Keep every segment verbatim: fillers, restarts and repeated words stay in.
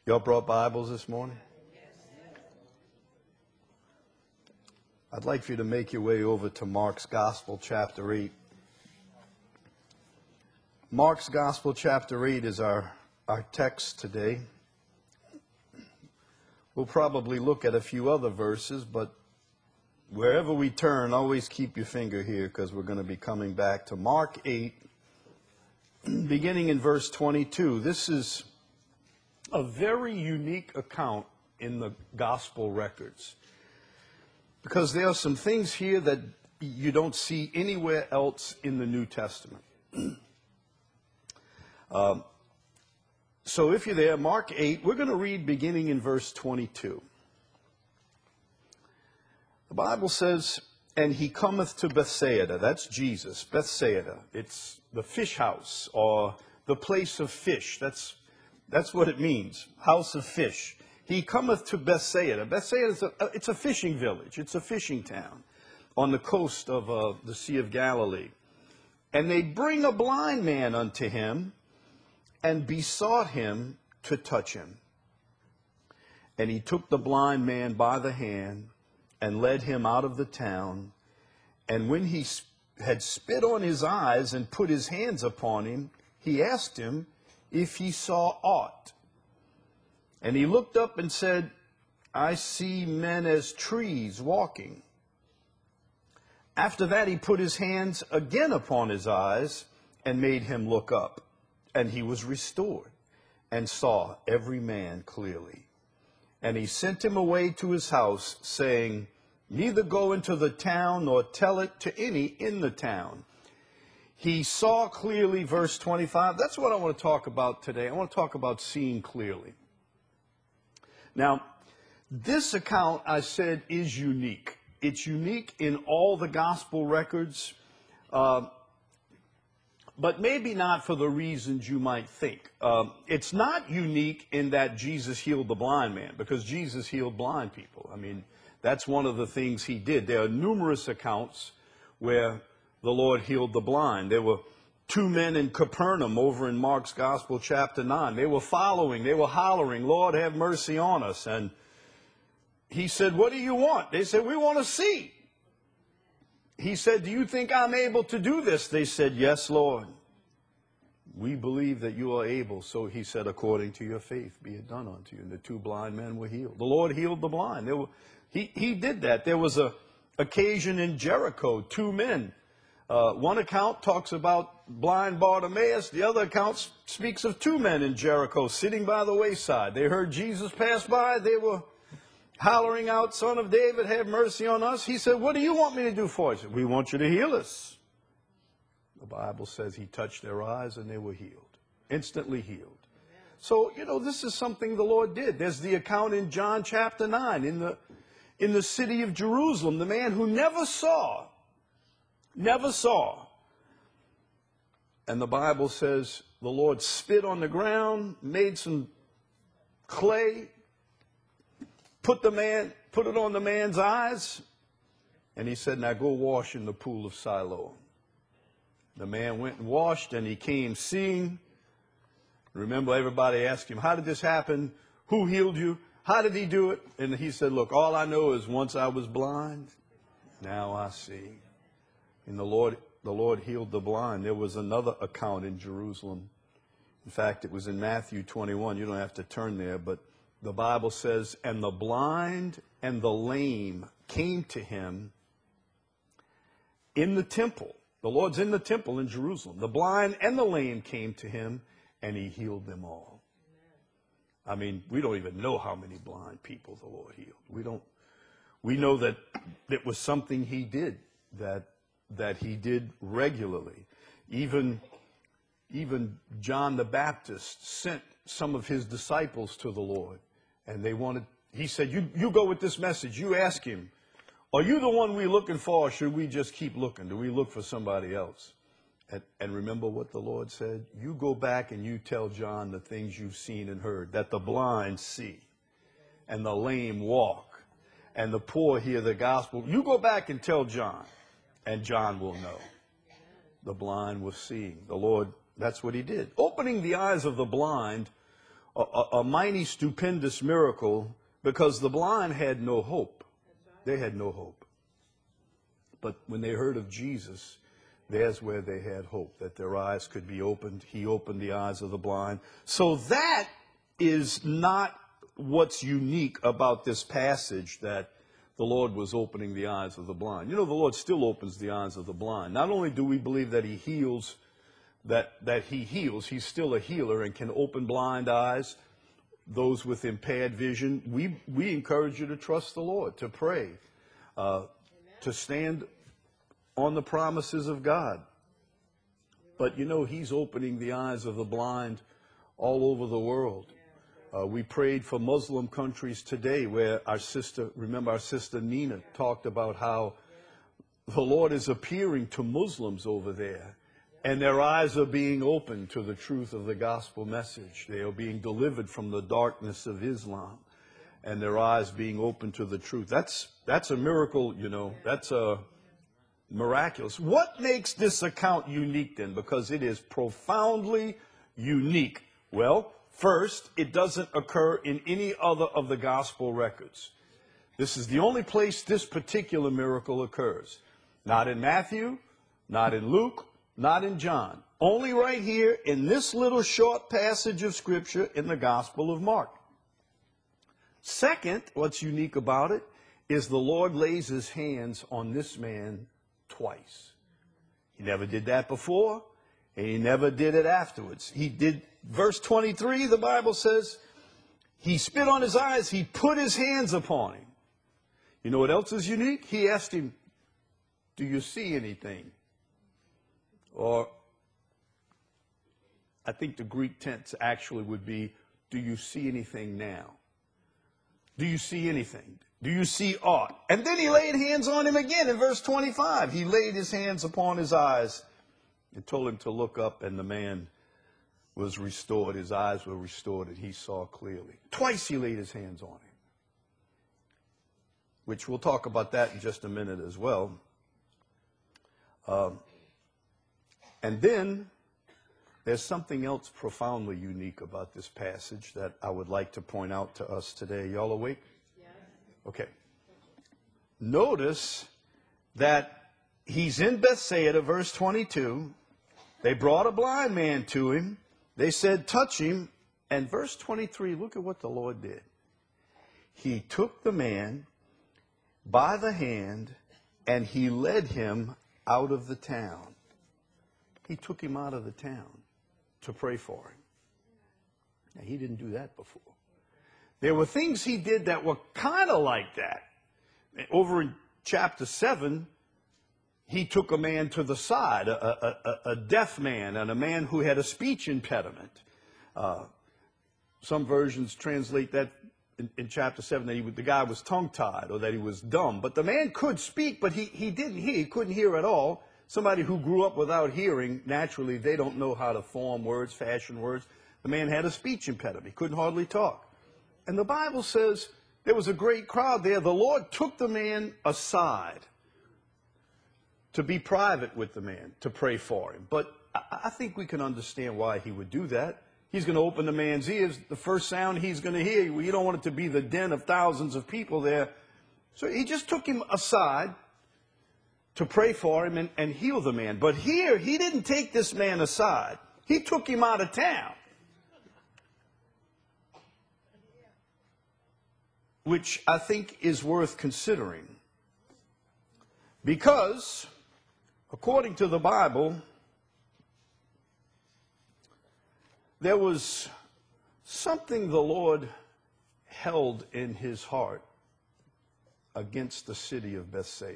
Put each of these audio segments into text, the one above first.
Y'all brought Bibles this morning? I'd like for you to make your way over to Mark's Gospel, chapter eight. Mark's Gospel, chapter eight is our, our text today. We'll probably look at a few other verses, but wherever we turn, always keep your finger here because we're going to be coming back to Mark eight, beginning in verse twenty-two. This is a very unique account in the gospel records because there are some things here that you don't see anywhere else in the New Testament. um, so if you're there, Mark eight, we're going to read beginning in verse twenty-two. The Bible says, "And he cometh to Bethsaida," that's Jesus, Bethsaida. It's the fish house or the place of fish. That's That's what it means, house of fish. He cometh to Bethsaida. Bethsaida is a, it's a fishing village. It's a fishing town on the coast of uh, the Sea of Galilee. And they bring a blind man unto him and besought him to touch him. And he took the blind man by the hand and led him out of the town. And when he had spit on his eyes and put his hands upon him, he asked him if he saw aught. And he looked up and said, "I see men as trees walking." After that he put his hands again upon his eyes and made him look up. And he was restored and saw every man clearly. And he sent him away to his house, saying, "Neither go into the town nor tell it to any in the town." He saw clearly, verse twenty-five. That's what I want to talk about today. I want to talk about seeing clearly. Now, this account, I said, is unique. It's unique in all the gospel records, uh, but maybe not for the reasons you might think. Uh, it's not unique in that Jesus healed the blind man, because Jesus healed blind people. I mean, that's one of the things he did. There are numerous accounts where the Lord healed the blind. There were two men in Capernaum over in Mark's Gospel, chapter nine. They were following, they were hollering, "Lord, have mercy on us." And he said, "What do you want?" They said, "We want to see." He said, "Do you think I'm able to do this?" They said, "Yes, Lord. We believe that you are able." So he said, "According to your faith, be it done unto you." And the two blind men were healed. The Lord healed the blind. There were, he, he did that. There was a occasion in Jericho, two men. Uh, one account talks about blind Bartimaeus. The other account speaks of two men in Jericho sitting by the wayside. They heard Jesus pass by. They were hollering out, "Son of David, have mercy on us." He said, "What do you want me to do for you?" He said, "We want you to heal us." The Bible says he touched their eyes and they were healed, instantly healed. So, you know, this is something the Lord did. There's the account in John chapter nine in the, in the city of Jerusalem, the man who never saw Never saw. And the Bible says the Lord spit on the ground, made some clay, put the man, put it on the man's eyes, and he said, "Now go wash in the pool of Siloam." The man went and washed, and he came seeing. Remember, everybody asked him, "How did this happen? Who healed you? How did he do it?" And he said, "Look, all I know is once I was blind, now I see." And the Lord, the Lord healed the blind. There was another account in Jerusalem. In fact, it was in Matthew twenty-one. You don't have to turn there, but the Bible says, "And the blind and the lame came to him in the temple." The Lord's in the temple in Jerusalem. The blind and the lame came to him, and he healed them all. I mean, we don't even know how many blind people the Lord healed. We don't. We know that it was something he did, that that he did regularly. Even, even John the Baptist sent some of his disciples to the Lord, and they wanted, he said, you, you go with this message, you ask him, "Are you the one we're looking for, or should we just keep looking? Do we look for somebody else?" And, and remember what the Lord said? "You go back and you tell John the things you've seen and heard, that the blind see, and the lame walk, and the poor hear the gospel." You go back and tell John. And John will know. The blind were seeing. The Lord, that's what he did. Opening the eyes of the blind a, a, a mighty, stupendous miracle because the blind had no hope. They had no hope. But when they heard of Jesus, there's where they had hope, that their eyes could be opened. He opened the eyes of the blind. So that is not what's unique about this passage, that the Lord was opening the eyes of the blind. You know, the Lord still opens the eyes of the blind. Not only do we believe that he heals, that, that he heals, he's still a healer and can open blind eyes, those with impaired vision. We, we encourage you to trust the Lord, to pray, uh, to stand on the promises of God. But you know, he's opening the eyes of the blind all over the world. Uh, we prayed for Muslim countries today, where our sister, remember our sister Nina talked about how the Lord is appearing to Muslims over there, and their eyes are being opened to the truth of the gospel message. They are being delivered from the darkness of Islam, and their eyes being opened to the truth. That's, that's a miracle, you know, that's a miraculous. What makes this account unique then? Because it is profoundly unique. Well, first, it doesn't occur in any other of the gospel records. This is the only place this particular miracle occurs. Not in Matthew, not in Luke, not in John. Only right here in this little short passage of Scripture in the Gospel of Mark. Second, what's unique about it is the Lord lays his hands on this man twice. He never did that before, and he never did it afterwards. He did, verse twenty-three, the Bible says, he spit on his eyes, he put his hands upon him. You know what else is unique? He asked him, do you see anything? Or, I think the Greek tense actually would be, do you see anything now? Do you see anything? Do you see aught? And then he laid hands on him again in verse twenty-five. He laid his hands upon his eyes and told him to look up, and the man was restored. His eyes were restored, and he saw clearly. Twice he laid his hands on him, which we'll talk about that in just a minute as well. Um, and then there's something else profoundly unique about this passage that I would like to point out to us today. Y'all awake? Yes. Okay. Notice that he's in Bethsaida, verse twenty-two. They brought a blind man to him. They said, touch him. And verse twenty-three, look at what the Lord did. He took the man by the hand and he led him out of the town. He took him out of the town to pray for him. Now, he didn't do that before. There were things he did that were kind of like that. Over in chapter seven, he took a man to the side, a, a, a deaf man, and a man who had a speech impediment. Uh, some versions translate that in, in chapter seven, that he, the guy was tongue-tied or that he was dumb. But the man could speak, but he, he didn't hear. He couldn't hear at all. Somebody who grew up without hearing, naturally, they don't know how to form words, fashion words. The man had a speech impediment. He couldn't hardly talk. And the Bible says there was a great crowd there. The Lord took the man aside to be private with the man, to pray for him. But I, I think we can understand why he would do that. He's going to open the man's ears. The first sound he's going to hear, you don't want it to be the din of thousands of people there. So he just took him aside to pray for him and, and heal the man. But here, he didn't take this man aside. He took him out of town. Which I think is worth considering. Because, according to the Bible, there was something the Lord held in his heart against the city of Bethsaida.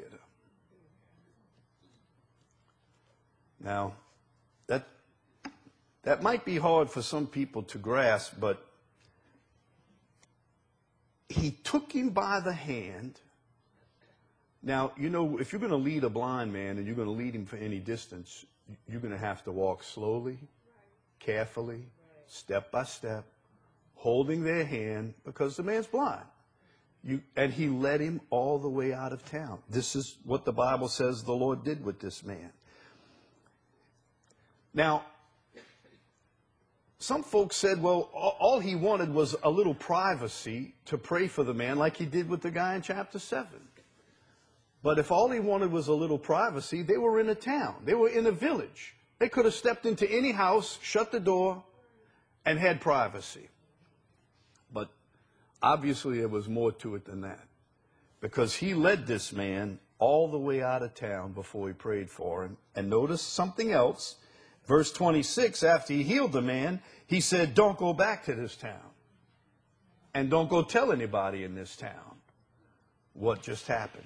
Now, that, that might be hard for some people to grasp, but he took him by the hand. Now, you know, if you're going to lead a blind man and you're going to lead him for any distance, you're going to have to walk slowly, carefully, step by step, holding their hand, because the man's blind. You, and he led him all the way out of town. This is what the Bible says the Lord did with this man. Now, some folks said, well, all he wanted was a little privacy to pray for the man like he did with the guy in chapter seven. But if all he wanted was a little privacy, they were in a town. They were in a village. They could have stepped into any house, shut the door, and had privacy. But obviously there was more to it than that, because he led this man all the way out of town before he prayed for him. And notice something else. Verse twenty-six, after he healed the man, he said, don't go back to this town. And don't go tell anybody in this town what just happened.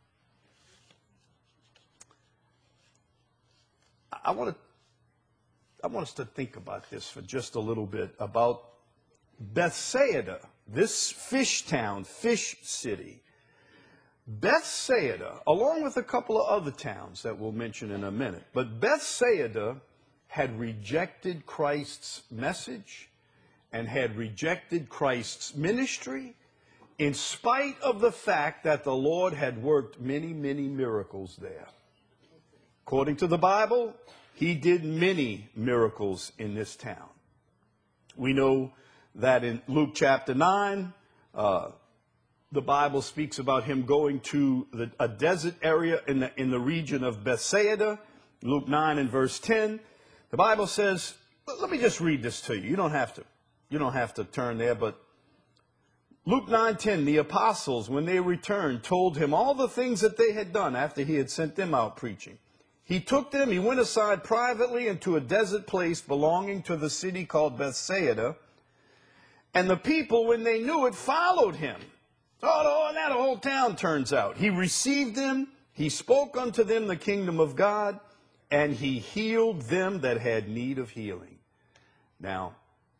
I want to, I want us to think about this for just a little bit, about Bethsaida, this fish town, fish city. Bethsaida, along with a couple of other towns that we'll mention in a minute, but Bethsaida had rejected Christ's message and had rejected Christ's ministry, in spite of the fact that the Lord had worked many, many miracles there. According to the Bible, he did many miracles in this town. We know that in Luke chapter nine, uh, the Bible speaks about him going to the, a desert area in the, in the region of Bethsaida. Luke nine and verse ten. The Bible says, let me just read this to you. You don't have to, you don't have to turn there, but Luke nine ten, the apostles, when they returned, told him all the things that they had done after he had sent them out preaching. He took them, he went aside privately into a desert place belonging to the city called Bethsaida. And the people, when they knew it, followed him. Oh, now the whole town turns out. He received them, he spoke unto them the kingdom of God, and he healed them that had need of healing. Now,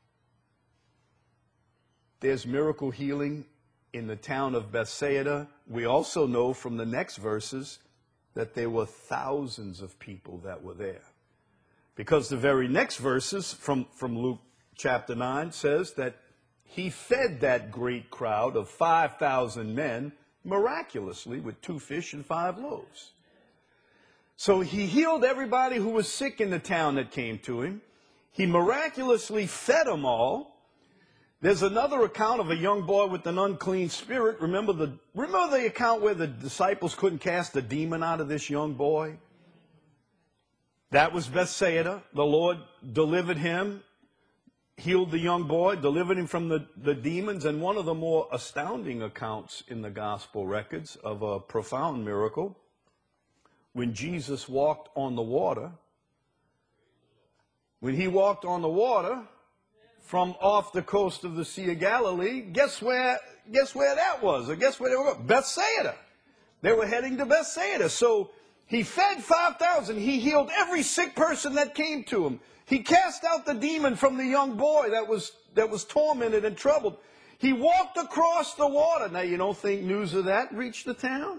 there's miracle healing in the town of Bethsaida. We also know from the next verses that there were thousands of people that were there. Because the very next verses from, from Luke chapter nine says that he fed that great crowd of five thousand men miraculously with two fish and five loaves. So he healed everybody who was sick in the town that came to him. He miraculously fed them all. There's another account of a young boy with an unclean spirit. Remember the, remember the account where the disciples couldn't cast the demon out of this young boy? That was Bethsaida. The Lord delivered him, healed the young boy, delivered him from the, the demons. And one of the more astounding accounts in the gospel records of a profound miracle, when Jesus walked on the water, when he walked on the water from off the coast of the Sea of Galilee, guess where, guess where that was? Or guess where they were going? Bethsaida. They were heading to Bethsaida. So he fed five thousand. He healed every sick person that came to him. He cast out the demon from the young boy that was, that was tormented and troubled. He walked across the water. Now, you don't think news of that reached the town?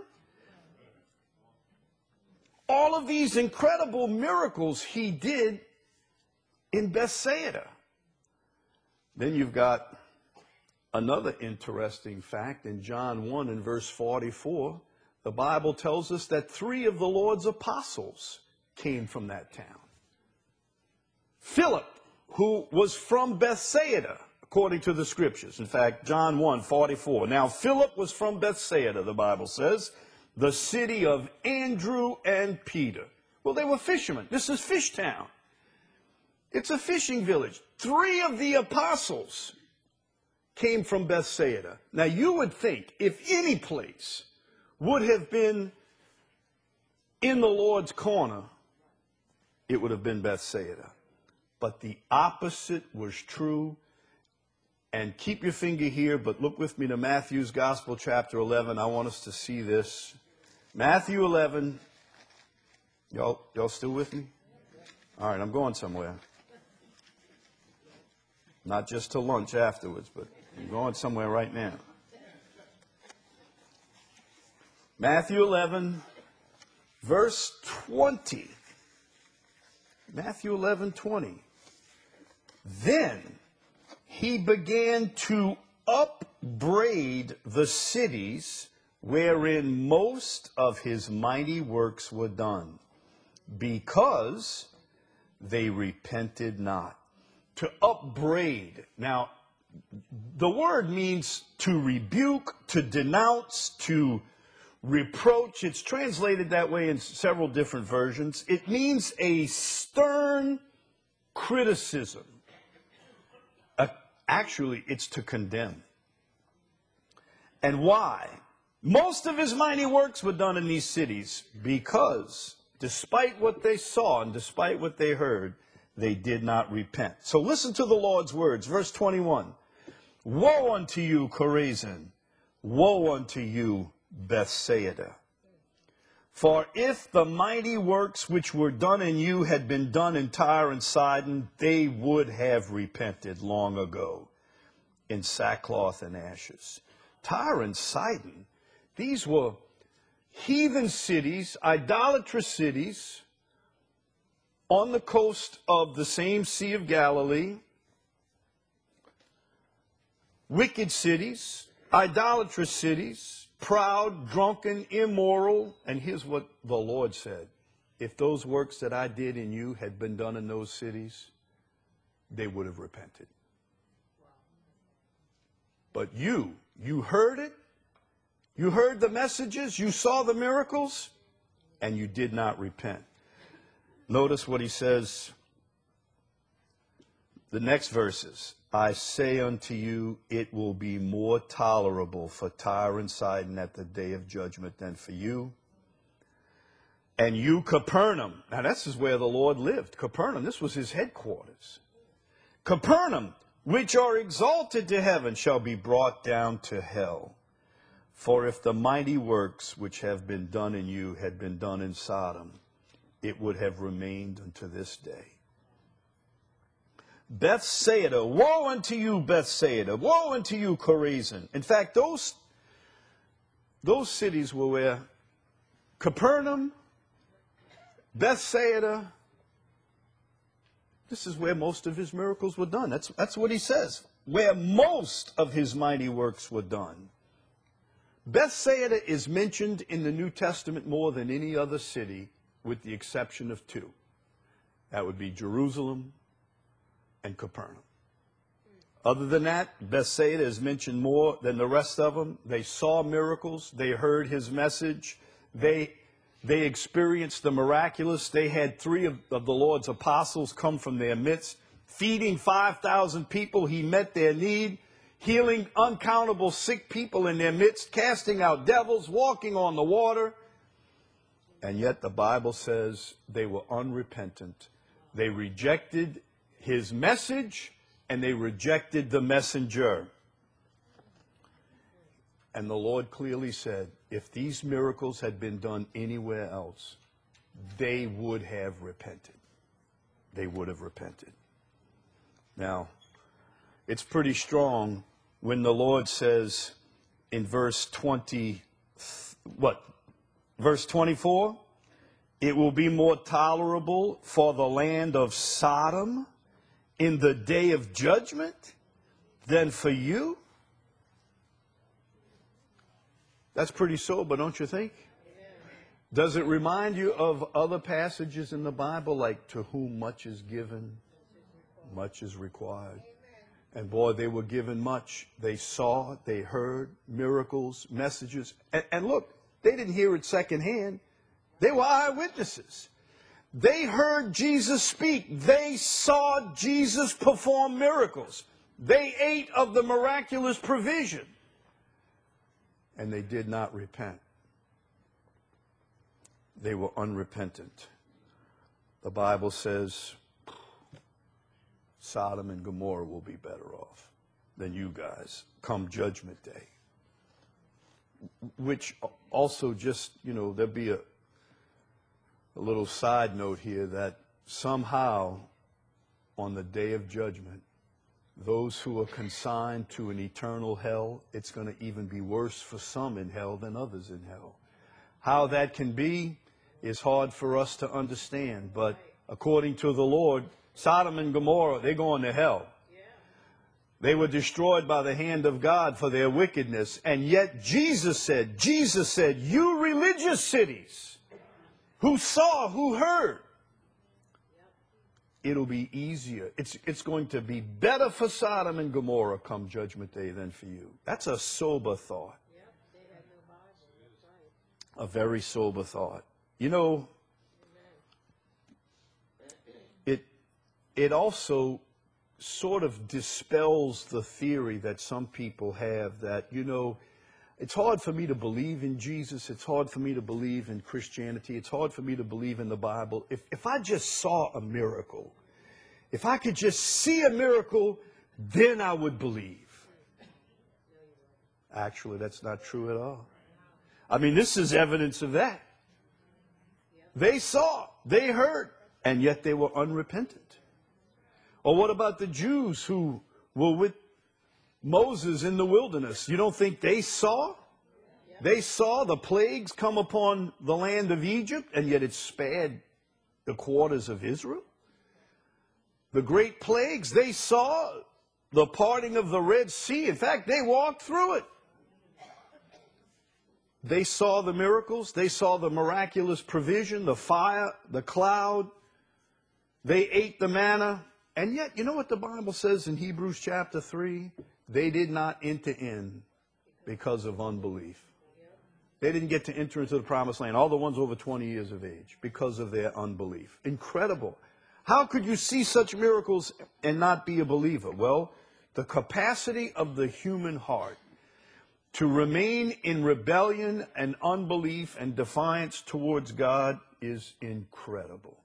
All of these incredible miracles he did in Bethsaida. Then you've got another interesting fact in John one and verse forty-four. The Bible tells us that three of the Lord's apostles came from that town. Philip, who was from Bethsaida, according to the scriptures. In fact, John one forty-four. Now Philip was from Bethsaida, the Bible says, the city of Andrew and Peter. Well, they were fishermen. This is Fish Town. It's a fishing village. Three of the apostles came from Bethsaida. Now, you would think if any place would have been in the Lord's corner, it would have been Bethsaida. But the opposite was true. And keep your finger here, but look with me to Matthew's Gospel, chapter eleven. I want us to see this. Matthew eleven. Y'all, y'all still with me? All right, I'm going somewhere. Not just to lunch afterwards, but I'm going somewhere right now. Matthew eleven, verse twenty. Matthew eleven, twenty. Then he began to upbraid the cities wherein most of his mighty works were done, because they repented not. to upbraid. Now, the word means to rebuke, to denounce, to reproach. It's translated that way in several different versions. It means a stern criticism. Uh, actually, it's to condemn. And why? Most of his mighty works were done in these cities because, despite what they saw and despite what they heard, they did not repent. So listen to the Lord's words. Verse twenty-one. Woe unto you, Chorazin! Woe unto you, Bethsaida! For if the mighty works which were done in you had been done in Tyre and Sidon, they would have repented long ago in sackcloth and ashes. Tyre and Sidon, these were heathen cities, idolatrous cities on the coast of the same Sea of Galilee. Wicked cities, idolatrous cities, proud, drunken, immoral. And here's what the Lord said. If those works that I did in you had been done in those cities, they would have repented. But you, you heard it, you heard the messages, you saw the miracles, and you did not repent. Notice what he says, the next verses. I say unto you, it will be more tolerable for Tyre and Sidon at the day of judgment than for you. And you, Capernaum. Now, this is where the Lord lived. Capernaum, this was his headquarters. Capernaum, which are exalted to heaven, shall be brought down to hell. For if the mighty works which have been done in you had been done in Sodom, it would have remained unto this day. Bethsaida, woe unto you, Bethsaida, woe unto you, Chorazin. In fact, those, those cities were where Capernaum, Bethsaida, this is where most of his miracles were done. That's, that's what he says, where most of his mighty works were done. Bethsaida is mentioned in the New Testament more than any other city, with the exception of two. That would be Jerusalem and Capernaum. Other than that, Bethsaida is mentioned more than the rest of them. They saw miracles. They heard his message. They, they experienced the miraculous. They had three of, of the Lord's apostles come from their midst, feeding five thousand people. He met their need, healing uncountable sick people in their midst, casting out devils, walking on the water. And yet the Bible says they were unrepentant. They rejected his message, and they rejected the messenger. And the Lord clearly said, if these miracles had been done anywhere else, they would have repented. They would have repented. Now, it's pretty strong when the Lord says in verse twenty, what? Verse twenty-four, it will be more tolerable for the land of Sodom in the day of judgment than for you? That's pretty sober, don't you think? Does it remind you of other passages in the Bible, like to whom much is given, much is required? And boy, they were given much. They saw, they heard miracles, messages. And, and look, they didn't hear it secondhand. They were eyewitnesses. They heard Jesus speak. They saw Jesus perform miracles. They ate of the miraculous provision. And they did not repent. They were unrepentant. The Bible says Sodom and Gomorrah will be better off than you guys come judgment day. Which also just, you know, there'll be a A little side note here that somehow on the day of judgment, those who are consigned to an eternal hell, it's going to even be worse for some in hell than others in hell. How that can be is hard for us to understand, but according to the Lord, Sodom and Gomorrah, they're going to hell. They were destroyed by the hand of God for their wickedness, and yet Jesus said, Jesus said, you religious cities, who saw, who heard, it'll be easier. It's, it's going to be better for Sodom and Gomorrah come Judgment Day than for you. That's a sober thought. Yep, they had no Bible. That's right. A very sober thought. You know, it, it also sort of dispels the theory that some people have that, you know, it's hard for me to believe in Jesus. It's hard for me to believe in Christianity. It's hard for me to believe in the Bible. If, if I just saw a miracle, if I could just see a miracle, then I would believe. Actually, that's not true at all. I mean, this is evidence of that. They saw, they heard, and yet they were unrepentant. Or what about the Jews who were with Moses in the wilderness? You don't think they saw? They saw the plagues come upon the land of Egypt, and yet it spared the quarters of Israel. The great plagues, they saw the parting of the Red Sea. In fact, they walked through it. They saw the miracles. They saw the miraculous provision, the fire, the cloud. They ate the manna. And yet, you know what the Bible says in Hebrews chapter three? They did not enter in because of unbelief. They didn't get to enter into the promised land, all the ones over twenty years of age, because of their unbelief. Incredible. How could you see such miracles and not be a believer? Well, the capacity of the human heart to remain in rebellion and unbelief and defiance towards God is incredible.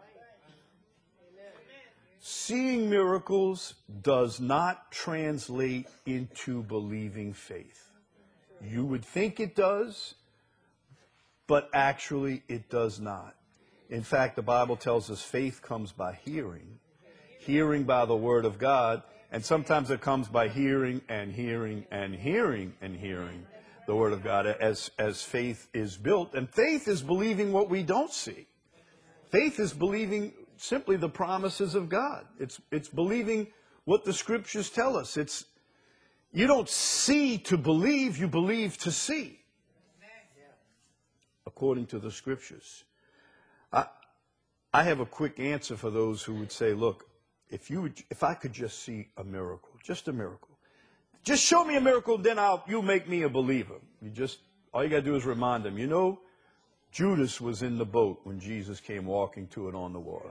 Seeing miracles does not translate into believing faith. You would think it does, but actually it does not. In fact, the Bible tells us faith comes by hearing, hearing by the Word of God, and sometimes it comes by hearing and hearing and hearing and hearing the Word of God as, as faith is built. And faith is believing what we don't see. Faith is believing simply the promises of God. It's, it's believing what the Scriptures tell us. It's, you don't see to believe, you believe to see, according to the Scriptures. I, I have a quick answer for those who would say, look, if you would, if I could just see a miracle, just a miracle, just show me a miracle, then I'll, you'll make me a believer. You just, all you got to do is remind them, you know, Judas was in the boat when Jesus came walking to it on the water.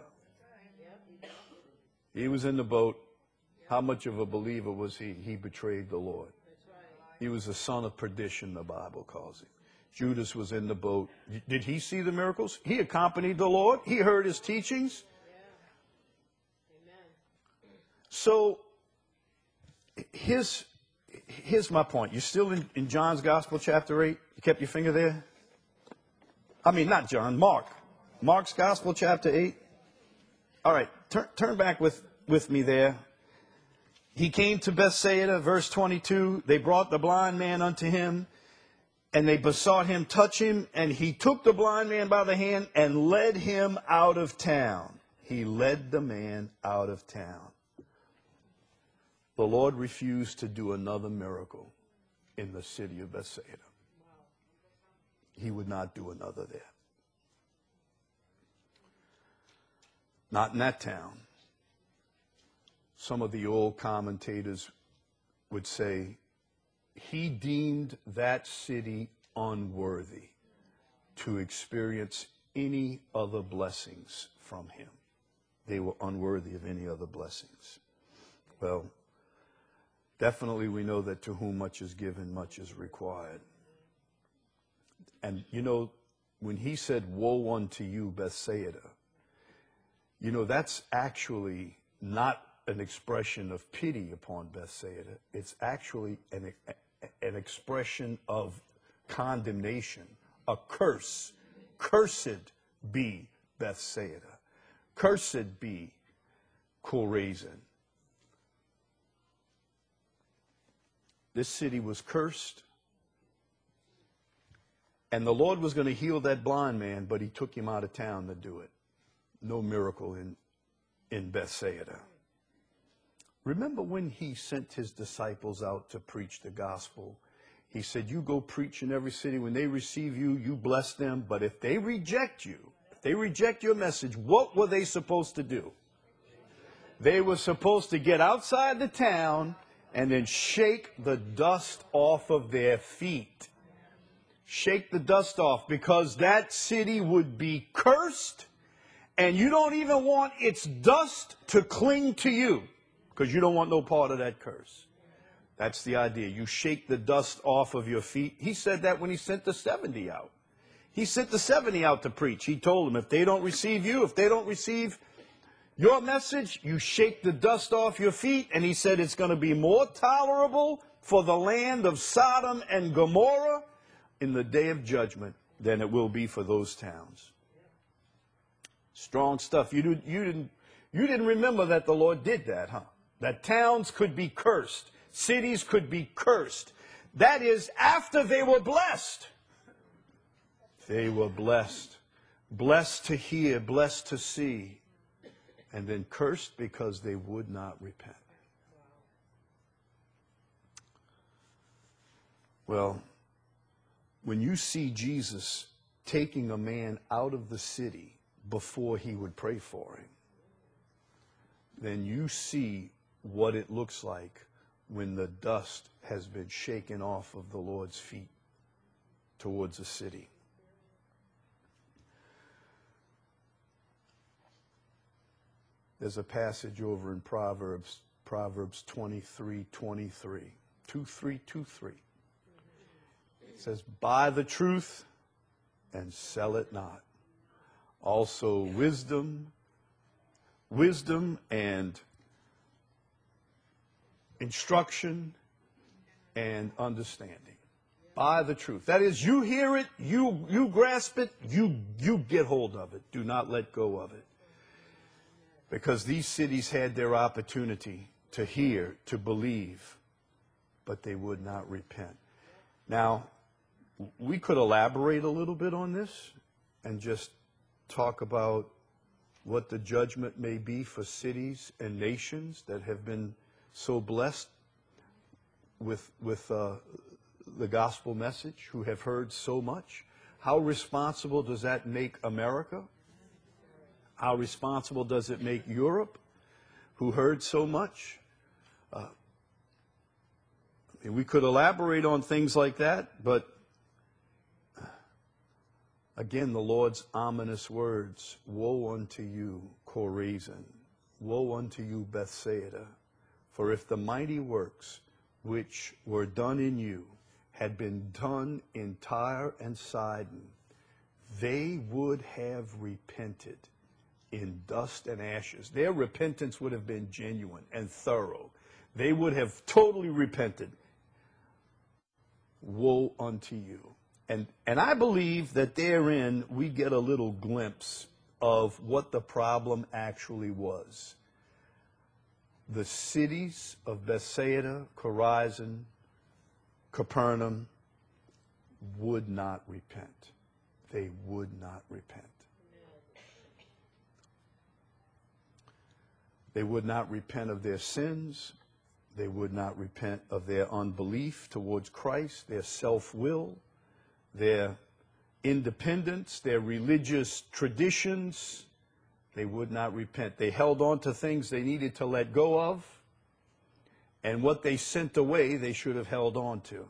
He was in the boat. How much of a believer was he? He betrayed the Lord. He was the son of perdition, the Bible calls him. Judas was in the boat. Did he see the miracles? He accompanied the Lord. He heard his teachings. So here's, here's my point. You're still in, in John's Gospel, chapter eight? You kept your finger there? I mean, not John, Mark. Mark's Gospel, chapter eight. All right, turn, turn back with, with me there. He came to Bethsaida, verse twenty-two. They brought the blind man unto him, and they besought him, touch him. And he took the blind man by the hand and led him out of town. He led the man out of town. The Lord refused to do another miracle in the city of Bethsaida. He would not do another there. Not in that town. Some of the old commentators would say he deemed that city unworthy to experience any other blessings from him. They were unworthy of any other blessings. Well, definitely we know that to whom much is given, much is required. And, you know, when he said, woe unto you, Bethsaida, you know, that's actually not an expression of pity upon Bethsaida. It's actually an, an expression of condemnation, a curse. Cursed be Bethsaida. Cursed be Chorazin. This city was cursed. And the Lord was going to heal that blind man, but he took him out of town to do it. No miracle in, in Bethsaida. Remember when he sent his disciples out to preach the gospel? He said, you go preach in every city. When they receive you, you bless them. But if they reject you, if they reject your message, what were they supposed to do? They were supposed to get outside the town and then shake the dust off of their feet. Shake the dust off, because that city would be cursed, and you don't even want its dust to cling to you, because you don't want no part of that curse. That's the idea. You shake the dust off of your feet. He said that when he sent the seventy out. He sent the seventy out to preach. He told them, if they don't receive you, if they don't receive your message, you shake the dust off your feet. And he said it's going to be more tolerable for the land of Sodom and Gomorrah in the day of judgment than it will be for those towns. Strong stuff. You, did, you, didn't, you didn't remember that the Lord did that, huh? That towns could be cursed. Cities could be cursed. That is, after they were blessed. They were blessed. Blessed to hear, blessed to see. And then cursed because they would not repent. Well, when you see Jesus taking a man out of the city before he would pray for him, then you see what it looks like when the dust has been shaken off of the Lord's feet towards a city. There's a passage over in Proverbs, Proverbs twenty-three twenty-three, two three two three. It says, buy the truth and sell it not. Also wisdom, wisdom and instruction and understanding. Buy the truth. That is, you hear it, you you grasp it, you you get hold of it. Do not let go of it. Because these cities had their opportunity to hear, to believe, but they would not repent. Now, we could elaborate a little bit on this and just talk about what the judgment may be for cities and nations that have been so blessed with, with uh, the gospel message, who have heard so much. How responsible does that make America? How responsible does it make Europe, who heard so much? Uh, I mean, we could elaborate on things like that, but again, the Lord's ominous words, woe unto you, Chorazin, woe unto you, Bethsaida, for if the mighty works which were done in you had been done in Tyre and Sidon, they would have repented in dust and ashes. Their repentance would have been genuine and thorough. They would have totally repented. Woe unto you. And, and I believe that therein we get a little glimpse of what the problem actually was. The cities of Bethsaida, Chorazin, Capernaum would not repent. They would not repent. They would not repent of their sins. They would not repent of their unbelief towards Christ, their self-will, their independence, their religious traditions. They would not repent. They held on to things they needed to let go of, and what they sent away, they should have held on to.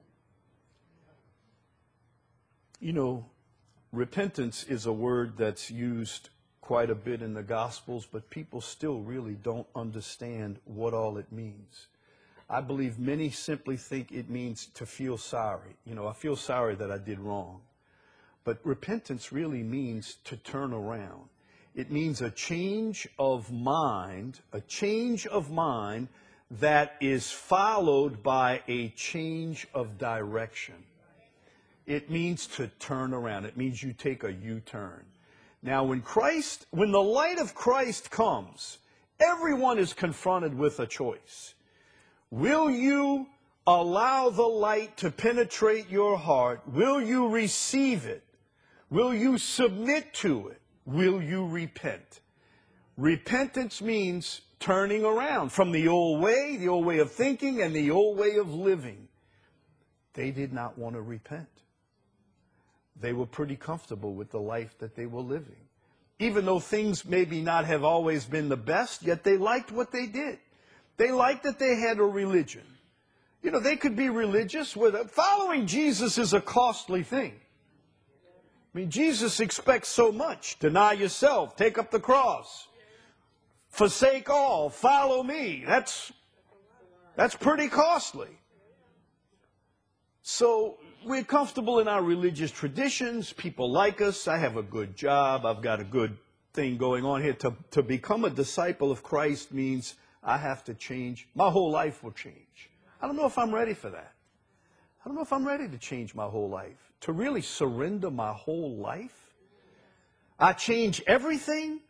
You know, repentance is a word that's used quite a bit in the Gospels, but people still really don't understand what all it means. I believe many simply think it means to feel sorry. You know, I feel sorry that I did wrong. But repentance really means to turn around. It means a change of mind, a change of mind that is followed by a change of direction. It means to turn around. It means you take a U-turn. Now, when Christ, when the light of Christ comes, everyone is confronted with a choice. Will you allow the light to penetrate your heart? Will you receive it? Will you submit to it? Will you repent? Repentance means turning around from the old way, the old way of thinking, and the old way of living. They did not want to repent. They were pretty comfortable with the life that they were living. even though things maybe not have always been the best, yet they liked what they did. They liked that they had a religion. You know, they could be religious. With following Jesus is a costly thing. I mean, Jesus expects so much. Deny yourself, take up the cross, forsake all, follow me. That's, that's pretty costly. So we're comfortable in our religious traditions. People like us. I have a good job. I've got a good thing going on here. To, to become a disciple of Christ means I have to change. My whole life will change. I don't know if I'm ready for that. I don't know if I'm ready to change my whole life. To really surrender my whole life. I change everything.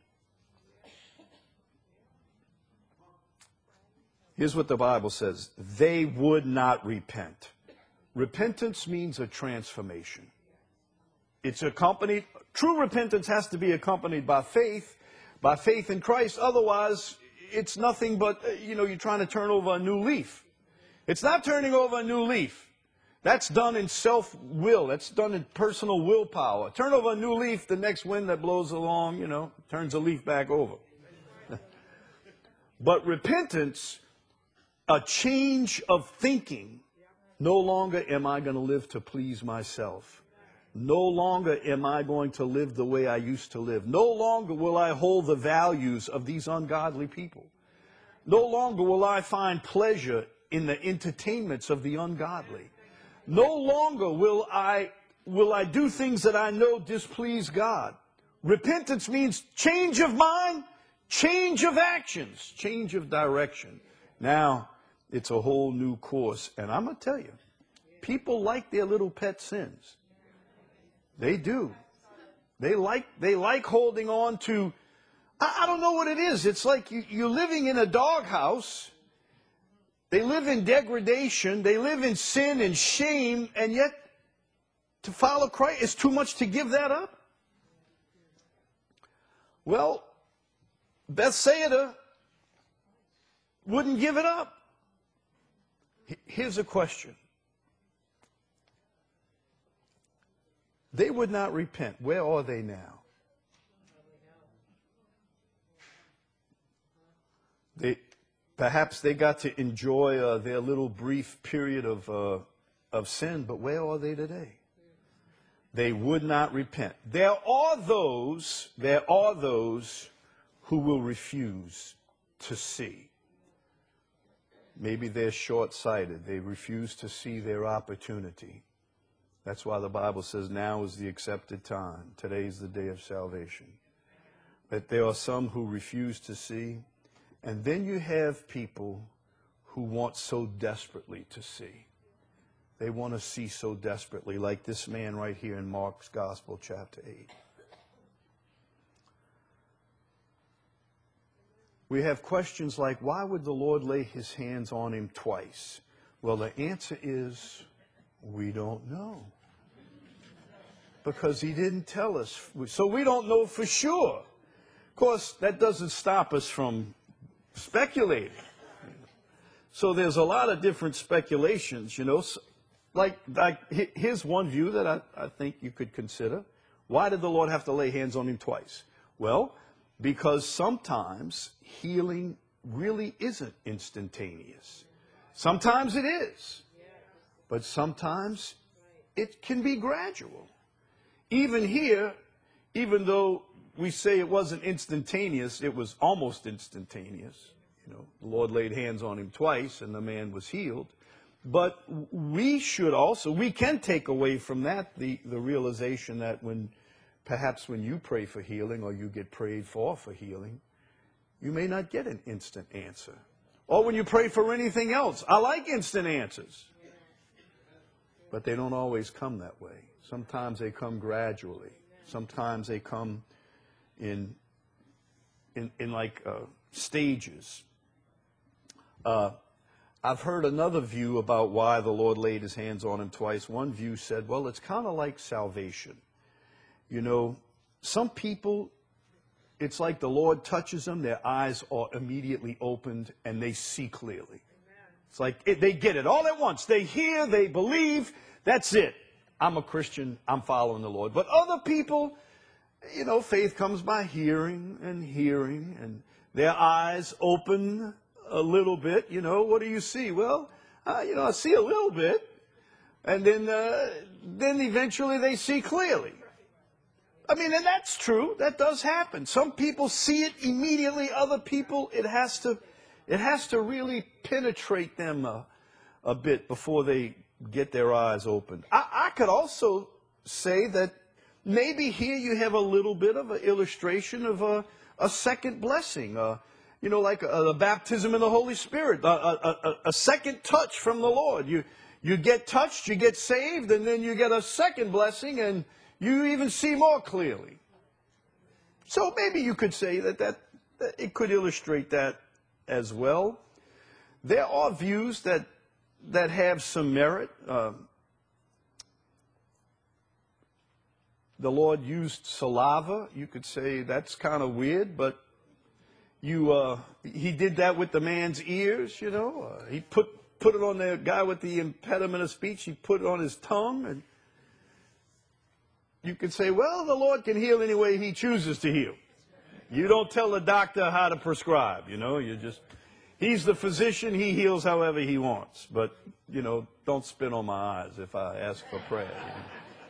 Here's what the Bible says. They would not repent. Repentance means a transformation. It's accompanied, true repentance has to be accompanied by faith, by faith in Christ. Otherwise, it's nothing but, you know, you're trying to turn over a new leaf. It's not turning over a new leaf. That's done in self-will. That's done in personal willpower. Turn over a new leaf, the next wind that blows along, you know, turns the leaf back over. But repentance, a change of thinking. No longer am I going to live to please myself. No longer am I going to live the way I used to live. No longer will I hold the values of these ungodly people. No longer will I find pleasure in the entertainments of the ungodly. No longer will I, will I do things that I know displease God. Repentance means change of mind, change of actions, change of direction. Now, it's a whole new course. And I'm going to tell you, people like their little pet sins. They do. They like, they like holding on to, I, I don't know what it is. It's like you, you're living in a doghouse. They live in degradation. They live in sin and shame. And yet, to follow Christ is too much to give that up. Well, Bethsaida wouldn't give it up. Here's a question. They would not repent. Where are they now? They, perhaps they got to enjoy uh, their little brief period of, uh, of sin, but where are they today? They would not repent. There are those, there are those who will refuse to see. Maybe they're short-sighted. They refuse to see their opportunity. That's why the Bible says now is the accepted time. Today is the day of salvation. But there are some who refuse to see. And then you have people who want so desperately to see. They want to see so desperately, like this man right here in Mark's Gospel, chapter eight. We have questions like, why would the Lord lay his hands on him twice? Well, the answer is, we don't know. Because he didn't tell us. So we don't know for sure. Of course, that doesn't stop us from speculating. So there's a lot of different speculations, you know. Like, like here's one view that I, I think you could consider. Why did the Lord have to lay hands on him twice? Well, because sometimes healing really isn't instantaneous. Sometimes it is. But sometimes it can be gradual. Even here, even though we say it wasn't instantaneous, it was almost instantaneous. You know, the Lord laid hands on him twice and the man was healed. But we should also, we can take away from that the, the realization that when perhaps when you pray for healing or you get prayed for for healing, you may not get an instant answer. Or when you pray for anything else. I like instant answers. But they don't always come that way. Sometimes they come gradually. Sometimes they come in, in, in like uh, stages. Uh, I've heard another view about why the Lord laid his hands on him twice. One view said, well, it's kind of like salvation. You know, some people, it's like the Lord touches them, their eyes are immediately opened, and they see clearly. It's like it, they get it all at once. They hear, they believe, that's it. I'm a Christian, I'm following the Lord. But other people, you know, faith comes by hearing and hearing, and their eyes open a little bit. You know, what do you see? Well, uh, you know, I see a little bit, and then, uh, then eventually they see clearly. I mean, and that's true. That does happen. Some people see it immediately. Other people, it has to, it has to really penetrate them a, a bit before they get their eyes opened. I, I could also say that maybe here you have a little bit of an illustration of a, a second blessing, uh, you know, like a, a baptism in the Holy Spirit, a, a, a, a second touch from the Lord. You, you get touched, you get saved, and then you get a second blessing, and you even see more clearly. So maybe you could say that, that, that it could illustrate that as well. There are views that, that have some merit. Uh, The Lord used saliva. You could say that's kind of weird, but you, uh, he did that with the man's ears, you know. Uh, he put, put it on the guy with the impediment of speech. He put it on his tongue. And you could say, well, the Lord can heal any way he chooses to heal. You don't tell the doctor how to prescribe, you know. You just, he's the physician. He heals however he wants. But, you know, don't spit on my eyes if I ask for prayer. You know?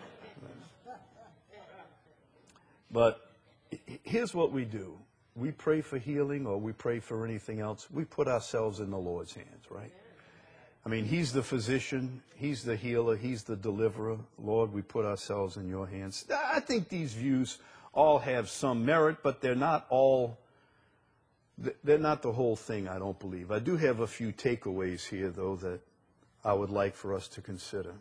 But here's what we do. We pray for healing, or we pray for anything else. We put ourselves in the Lord's hands, right? I mean, he's the physician. He's the healer. He's the deliverer. Lord, we put ourselves in your hands. I think these views all have some merit, but they're not all, they're not the whole thing, I don't believe. I do have a few takeaways here, though, that I would like for us to consider.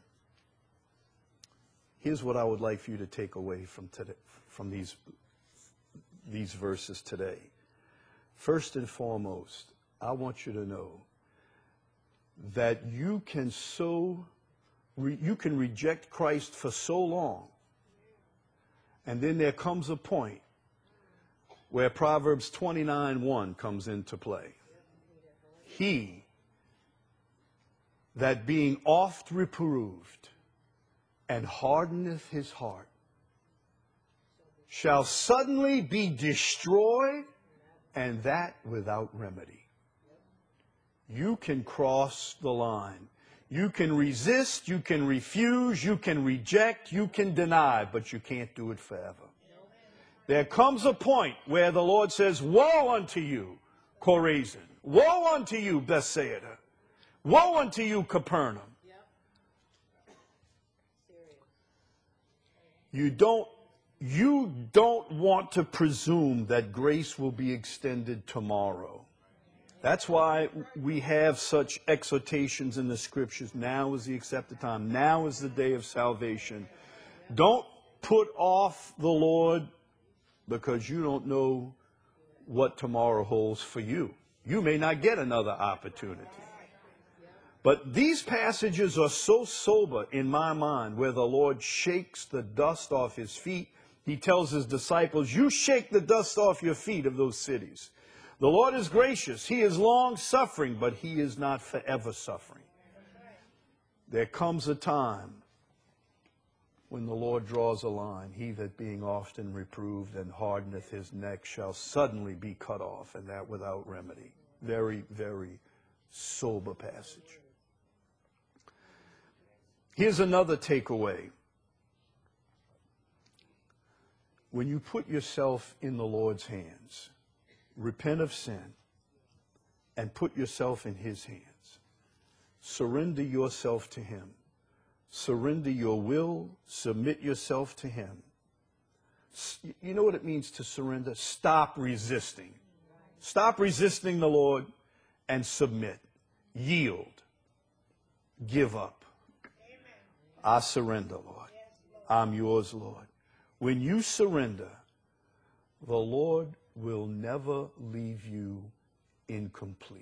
Here's what I would like for you to take away from today, from these, these verses today. First and foremost, I want you to know that you can so re, you can reject Christ for so long, and then there comes a point where Proverbs twenty-nine one comes into play. He that being oft reproved and hardeneth his heart shall suddenly be destroyed, and that without remedy. You can cross the line. You can resist, you can refuse, you can reject, you can deny, but you can't do it forever. There comes a point where the Lord says, woe unto you, Chorazin. Woe unto you, Bethsaida. Woe unto you, Capernaum. You don't, you don't want to presume that grace will be extended tomorrow. That's why we have such exhortations in the scriptures. Now is the accepted time. Now is the day of salvation. Don't put off the Lord because you don't know what tomorrow holds for you. You may not get another opportunity. But these passages are so sober in my mind, where the Lord shakes the dust off his feet. He tells his disciples, you shake the dust off your feet of those cities. The Lord is gracious. He is long-suffering, but he is not forever suffering. There comes a time when the Lord draws a line. He that being often reproved and hardeneth his neck shall suddenly be cut off, and that without remedy. Very, very sober passage. Here's another takeaway. When you put yourself in the Lord's hands, repent of sin, and put yourself in his hands. Surrender yourself to him. Surrender your will. Submit yourself to him. You know what it means to surrender? Stop resisting. Stop resisting the Lord and submit. Yield. Give up. I surrender, Lord. I'm yours, Lord. When you surrender, the Lord will never leave you incomplete.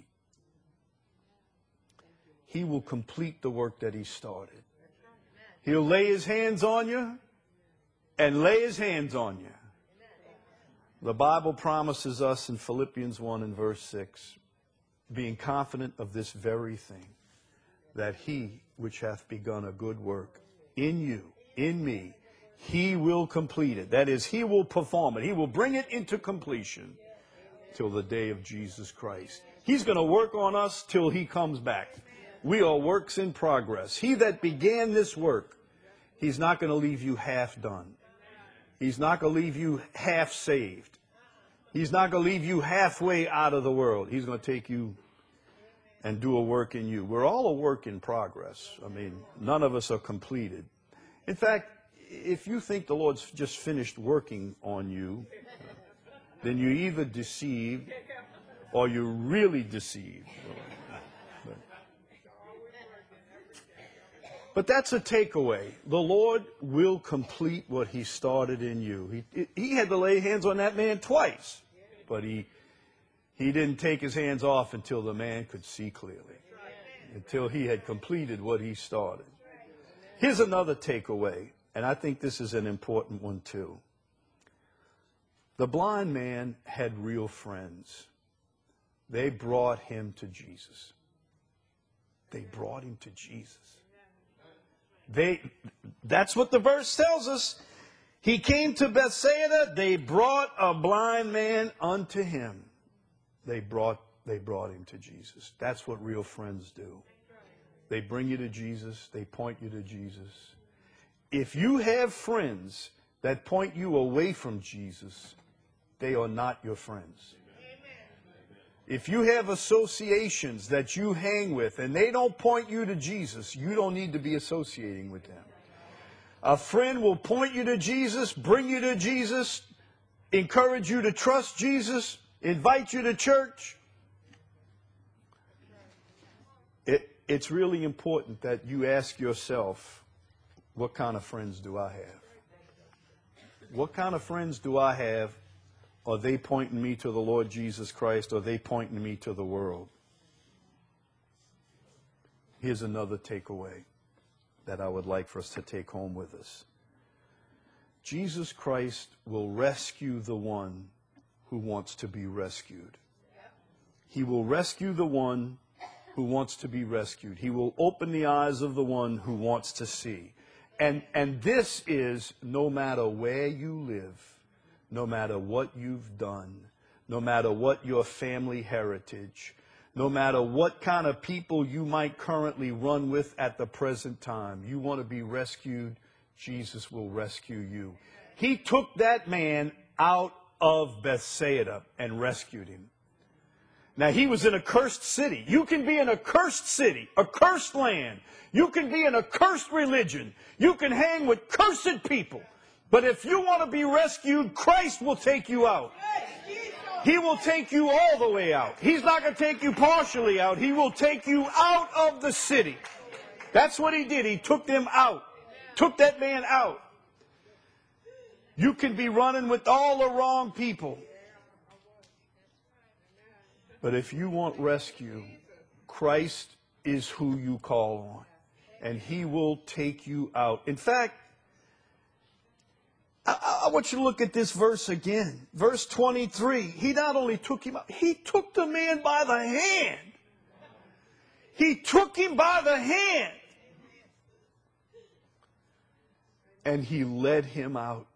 He will complete the work that he started. He'll lay his hands on you and lay his hands on you. The Bible promises us in Philippians one and verse six, being confident of this very thing, that he which hath begun a good work in you, in me, He will complete it. That is, he will perform it. He will bring it into completion till the day of Jesus Christ. He's going to work on us till he comes back. We are works in progress. He that began this work, he's not going to leave you half done. He's not going to leave you half saved. He's not going to leave you halfway out of the world. He's going to take you and do a work in you. We're all a work in progress. I mean, none of us are completed. In fact, if you think the Lord's just finished working on you, then you're either deceived or you're really deceived. But, but that's a takeaway. The Lord will complete what he started in you. He, he had to lay hands on that man twice, but he, he didn't take his hands off until the man could see clearly, until he had completed what he started. Here's another takeaway, and I think this is an important one too. The blind man had real friends. They brought him to Jesus. They brought him to Jesus. They, that's what the verse tells us. He came to Bethsaida. They brought a blind man unto him. They brought, they brought him to Jesus. That's what real friends do. They bring you to Jesus. They point you to Jesus. If you have friends that point you away from Jesus, they are not your friends. If you have associations that you hang with and they don't point you to Jesus, you don't need to be associating with them. A friend will point you to Jesus, bring you to Jesus, encourage you to trust Jesus, invite you to church. It, it's really important that you ask yourself, what kind of friends do I have? What kind of friends do I have? Are they pointing me to the Lord Jesus Christ, or are they pointing me to the world? Here's another takeaway that I would like for us to take home with us. Jesus Christ will rescue the one who wants to be rescued. He will rescue the one who wants to be rescued. He will open the eyes of the one who wants to see. And, and this is no matter where you live, no matter what you've done, no matter what your family heritage, no matter what kind of people you might currently run with at the present time. You want to be rescued, Jesus will rescue you. He took that man out of Bethsaida and rescued him. Now, he was in a cursed city. You can be in a cursed city, a cursed land. You can be in a cursed religion. You can hang with cursed people. But if you want to be rescued, Christ will take you out. He will take you all the way out. He's not going to take you partially out. He will take you out of the city. That's what he did. He took them out. Took that man out. You can be running with all the wrong people. But if you want rescue, Christ is who you call on. And he will take you out. In fact, I, I want you to look at this verse again. Verse twenty-three. He not only took him out, he took the man by the hand. He took him by the hand. And he led him out.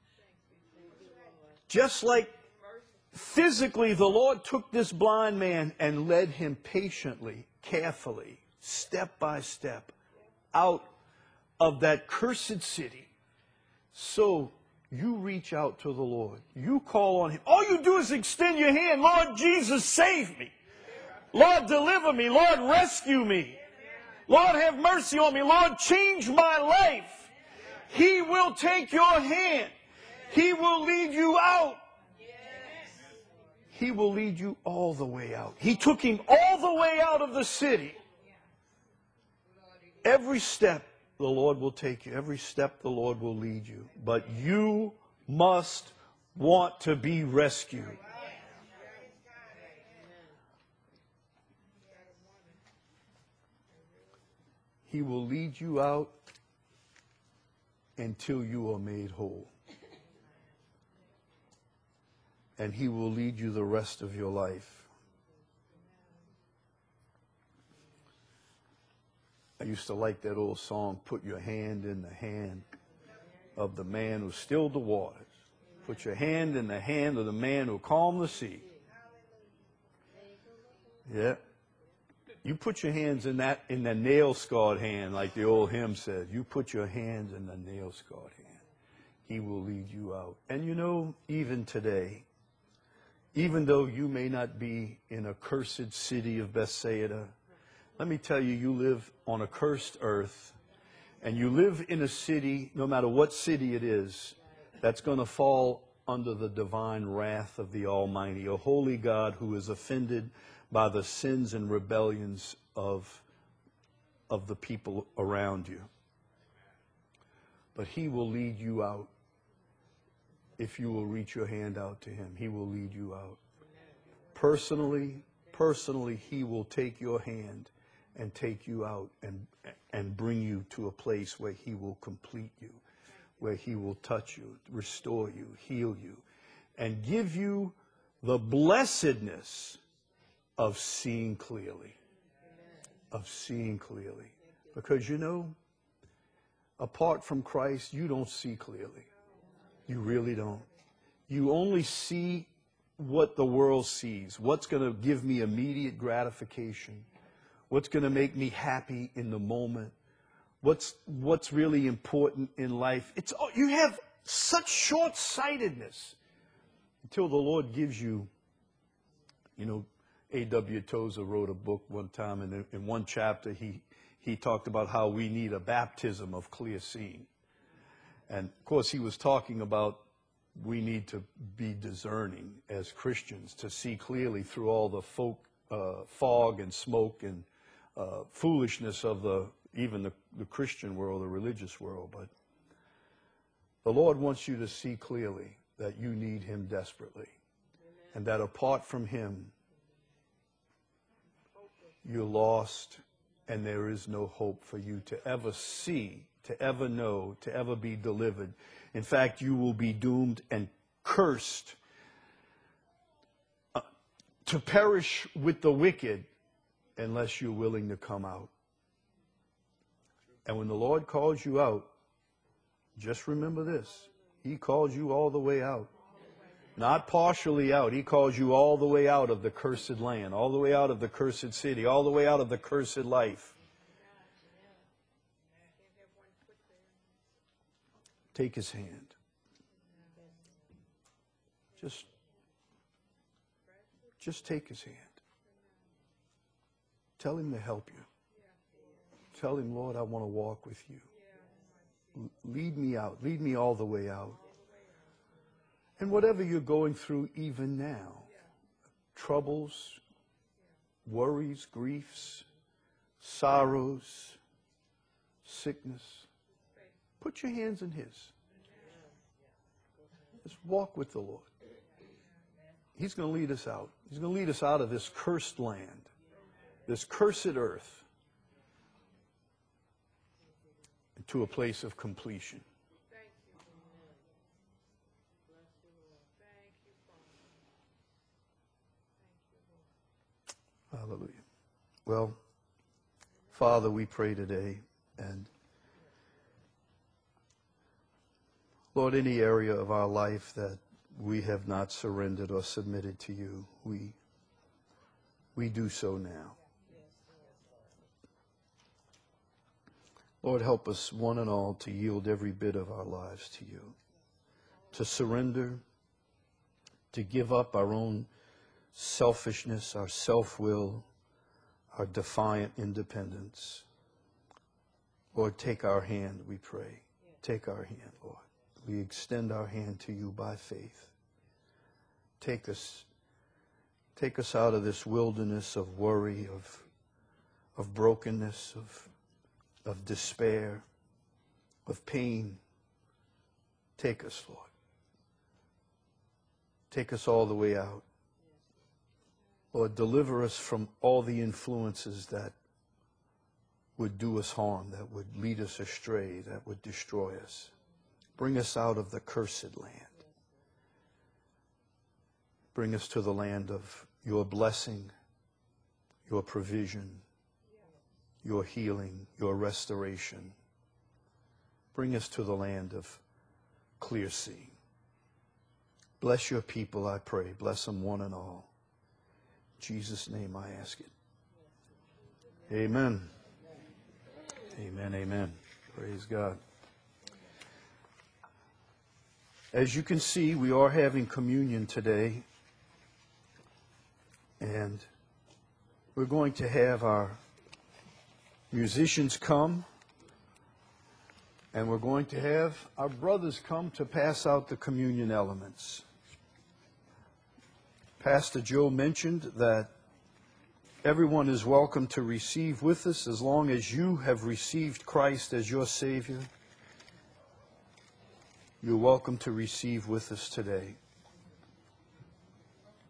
Just like physically the Lord took this blind man and led him patiently, carefully, step by step, out of that cursed city. So you reach out to the Lord. You call on him. All you do is extend your hand. Lord Jesus, save me. Lord, deliver me. Lord, rescue me. Lord, have mercy on me. Lord, change my life. He will take your hand. He will lead you out. He will lead you all the way out. He took him all the way out of the city. Every step the Lord will take you. Every step the Lord will lead you. But you must want to be rescued. He will lead you out until you are made whole. And he will lead you the rest of your life. I used to like that old song, Put Your Hand in the Hand of the man who stilled the waters. Put your hand in the hand of the man who calmed the sea. Yeah. You put your hands in that in the nail-scarred hand, like the old hymn said. You put your hands in the nail-scarred hand. He will lead you out. And you know, even today, even though you may not be in a cursed city of Bethsaida, let me tell you, you live on a cursed earth, and you live in a city, no matter what city it is, that's going to fall under the divine wrath of the Almighty, a holy God who is offended by the sins and rebellions of, of the people around you. But he will lead you out if you will reach your hand out to him. He will lead you out. Personally, personally, he will take your hand and take you out and, and bring you to a place where he will complete you, where he will touch you, restore you, heal you, and give you the blessedness of seeing clearly, of seeing clearly. Because, you know, apart from Christ, you don't see clearly. You really don't. You only see what the world sees, what's going to give me immediate gratification, what's going to make me happy in the moment, what's what's really important in life. It's you have such short-sightedness until the Lord gives you, you know, A W Tozer wrote a book one time, and in one chapter he, he talked about how we need a baptism of clear seeing. And, of course, he was talking about we need to be discerning as Christians, to see clearly through all the folk, uh, fog and smoke and uh, foolishness of the even the, the Christian world, the religious world. But the Lord wants you to see clearly that you need him desperately. Amen. And that apart from him, you're lost, and there is no hope for you to ever see, to ever know, to ever be delivered. In fact, you will be doomed and cursed uh, to perish with the wicked unless you're willing to come out. And when the Lord calls you out, just remember this. He calls you all the way out. Not partially out. He calls you all the way out of the cursed land, all the way out of the cursed city, all the way out of the cursed life. Take his hand. Just, just take his hand. Tell him to help you. Tell him, Lord, I want to walk with you. Lead me out. Lead me all the way out. And whatever you're going through even now, troubles, worries, griefs, sorrows, sickness, put your hands in his. Just walk with the Lord. He's going to lead us out. He's going to lead us out of this cursed land, this cursed earth, to a place of completion. Hallelujah. Well, Father, we pray today, and Lord, any area of our life that we have not surrendered or submitted to you, we we do so now. Lord, help us one and all to yield every bit of our lives to you, to surrender, to give up our own selfishness, our self-will, our defiant independence. Lord, take our hand, we pray. Take our hand, Lord. We extend our hand to you by faith. Take us, take us out of this wilderness of worry, of, of brokenness, of, of despair, of pain. Take us, Lord. Take us all the way out. Lord, deliver us from all the influences that would do us harm, that would lead us astray, that would destroy us. Bring us out of the cursed land. Bring us to the land of your blessing, your provision, your healing, your restoration. Bring us to the land of clear seeing. Bless your people, I pray. Bless them one and all. In Jesus' name I ask it. Amen. Amen, amen. Praise God. As you can see, we are having communion today. And we're going to have our musicians come. And we're going to have our brothers come to pass out the communion elements. Pastor Joe mentioned that everyone is welcome to receive with us as long as you have received Christ as your Savior. You're welcome to receive with us today.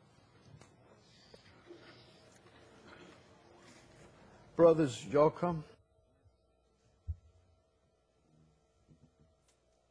Brothers, y'all come.